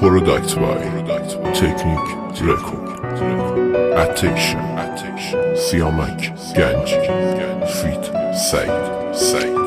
Product by Technique Record. Attention Siamak Ganji Feat Said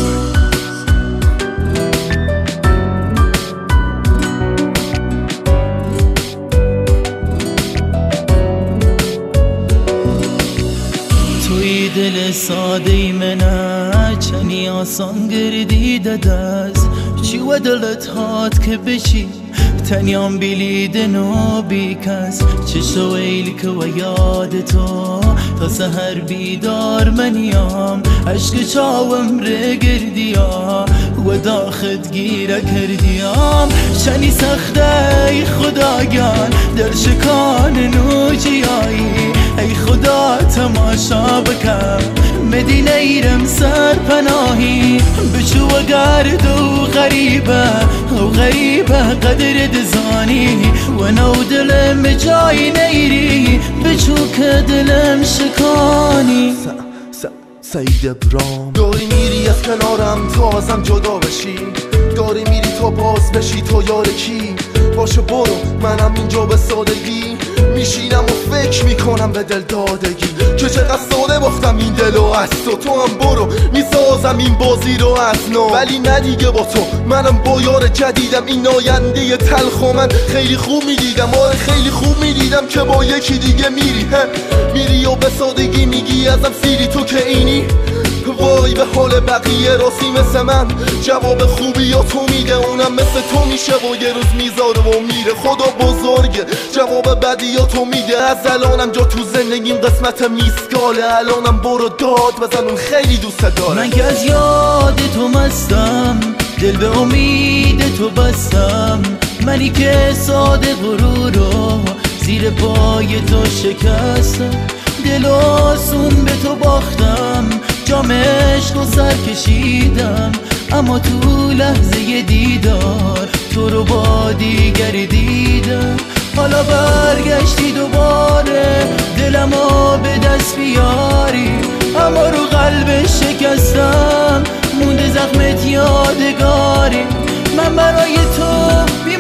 توی دل ساده منه چنی آسان گردیده دست چی و دلت هات که بشی تنیام بیلیدن و بیکس چشو ویلی که و یاد تو تا سهر بیدار منیام عشق چاوم ره گردیا و داخت گیره کردیام چنی سخته ای خداگان دل شکان نوجیایی ای خدا تماشا بکن مدینه ایرم سر پناهی بچو و گرد و غریبه قدر دزانی و نو دلم جای نیری بچو که دلم شکانی سعید ابرام داری میری از کنارم تا ازم جدا بشی داری میری تا باز بشی تو یار کی باشه برو منم اینجا به سادگی میشینم و فکر میکنم به دل دادگی که چقدر ساده باختم این دلو از تو هم برو میسازم این بازی رو از نو ولی نه دیگه با تو منم با یار جدیدم این آینده تلخو من خیلی خوب میدیدم آره خیلی خوب میدیدم که با یکی دیگه میری و به سادگی میگی ازم سیری تو که اینی وای به حال بقیه راستی مثل من جواب خوبی یا تو میده اونم مثل تو میشه و یه روز میذاره و میره خدا بزرگه جواب بدی یا تو میده از الانم جا تو زندگیم قسمتم نیستگاله الانم برو داد بزن اون خیلی دوست داره من که از یاد تو مستم دل به امید تو بستم منی که ساده غرورو زیر پای تو شکستم دل آسون به تو باختم جام عشق و سر کشیدم اما تو لحظه دیدار تو رو با دیگری دیدم حالا برگشتی دوباره دلمو به دست بیاری اما رو قلب شکستم مونده زخمت یادگاری من برای تو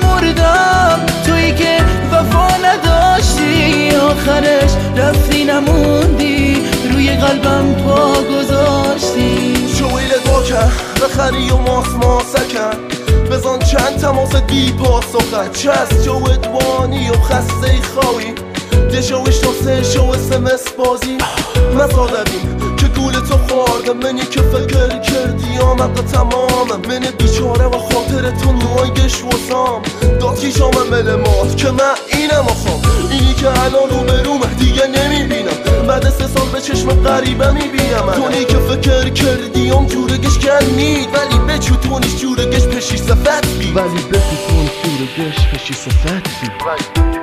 بیمردم تویی که وفا نداشتی آخرش رفتی نموندی روی قلبم پا گذاشتی شویل داکن بخری و ماسکن بزن چند تماس بی پاسخن چست جوت وانی و خسته خواهی دشوش تا سه شو اسمس بازی مصادبیم که گول تو خورده منی که فکر کردی آمق تمامم من بیچاره و خاطر تو نوایش واسام داد کی شامم ملمات که من اینم آخام اینی که الان رو برومه دیگه نمیبینم بعد 3 سال به چشم غریبه میبینم تونی که فکر کردی هم جورگش کنید ولی بچو تونیش جورگش پشی صفت بی ولی بچو تونیش جورگش پشی صفت بی